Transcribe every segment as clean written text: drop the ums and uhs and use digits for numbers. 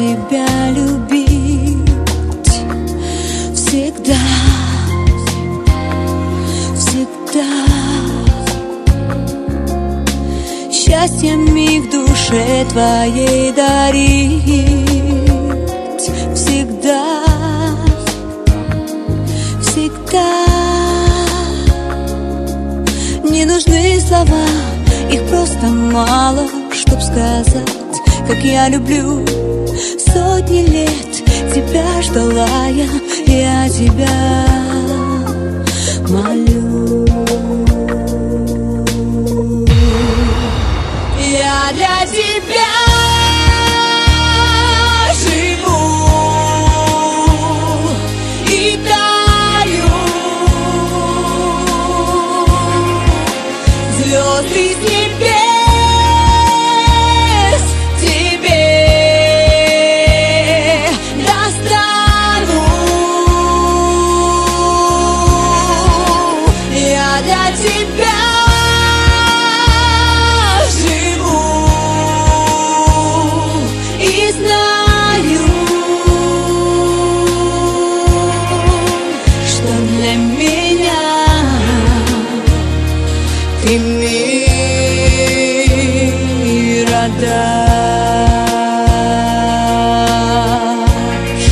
тебя любить всегда, всегда. Счастье миг душе твоей дарить всегда, всегда. Не нужны слова, их просто мало, чтоб сказать, как я люблю. Сотни лет тебя ждала я тебя молю. Я для тебя живу и таю. Звезды с небес тебе достану. Я для тебя знаю, что для меня ты мира дашь.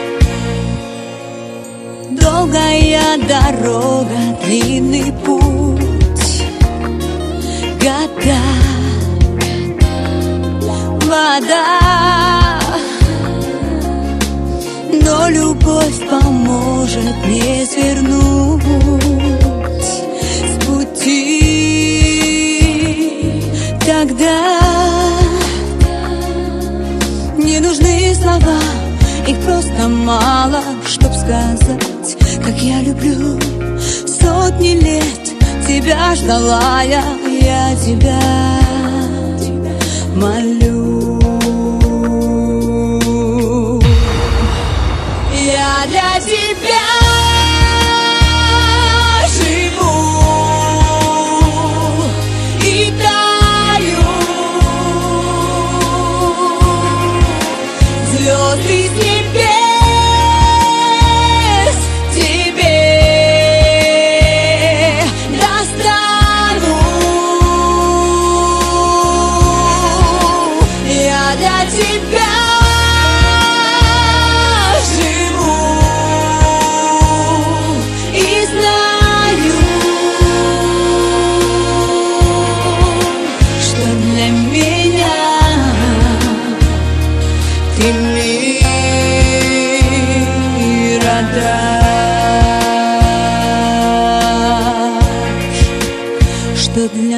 Долгая дорога, длинный путь, года, вода. Но любовь поможет мне свернуть с пути. Тогда не нужны слова, их просто мало, чтоб сказать, как я люблю. Сотни лет тебя ждала я тебя молю. Я для тебя живу и таю. Звезды с небес тебе достану. Я для тебя ты мира дашь, что для